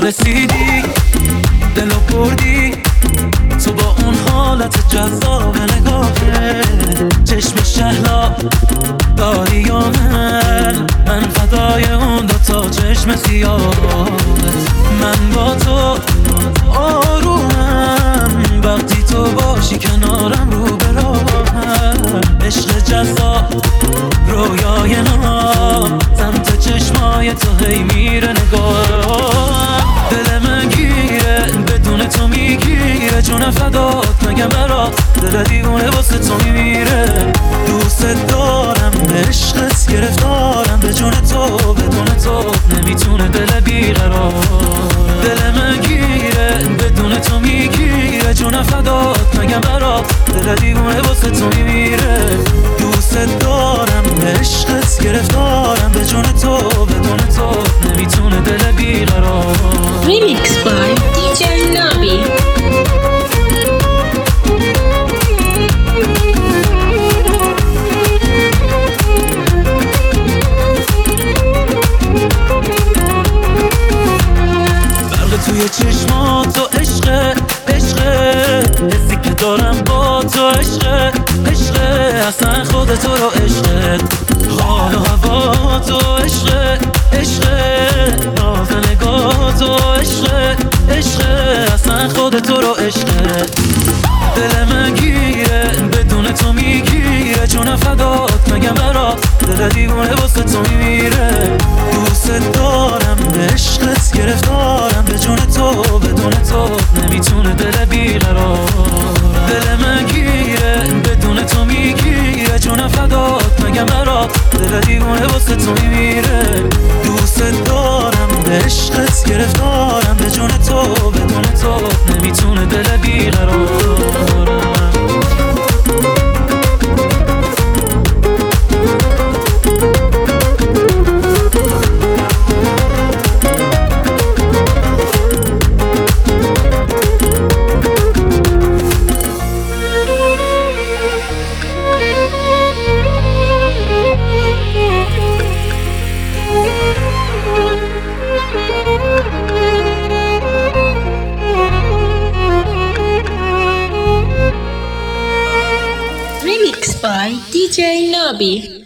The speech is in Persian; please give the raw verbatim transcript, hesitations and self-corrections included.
رسیدی دلو بردی تو با اون حالت جذاب نگاهه چشم شهلا داری یا من من فدای اون دوتا چشم سیاهت من با تو آرومم وقتی تو باشی کنارم رو به راهم عشق جذاب رویای نام سمت چشمای تو هی میره نگاه دل من گیره بدون تو میگیره جون فدات مگه برات دل دیوونه واسه تو میمیره دوست دارم عشقت گرفتارم به جون تو بدون تو نمیتونه دل بیقرار دل من گیره بدون تو میگیره جون فدات مگه برات دل دیوونه واسه تو میمیره دوست دارم عشقت گرفتارم به جون تو بدون تو نمیتونه دل بیقرار Remix by دی جی Nabi. فرق توی چشمات و عشق عشق حسی که دارم با تو عشق عشق اصلا خود تو رو عشق حال و هوا تو عشق عشق راز نگاه تو عشق عشق اصلا خود تو رو عشق دل من گیره بدون تو میگیره چون فدات مگه برات دل دیوونه واسه تو میمیره دوست دارم عشقت گرفتارم به جون تو بدون تو نمیتونه دل بیقرار دل من گیره بدون تو میگیره چون فدات مگه برات دل دیوونه واسه تو میمیره دوست دارم عشقت گرفتارم به جون تو بدون تو نمیتونه دل بیقرار Remix by دی جی Nabi.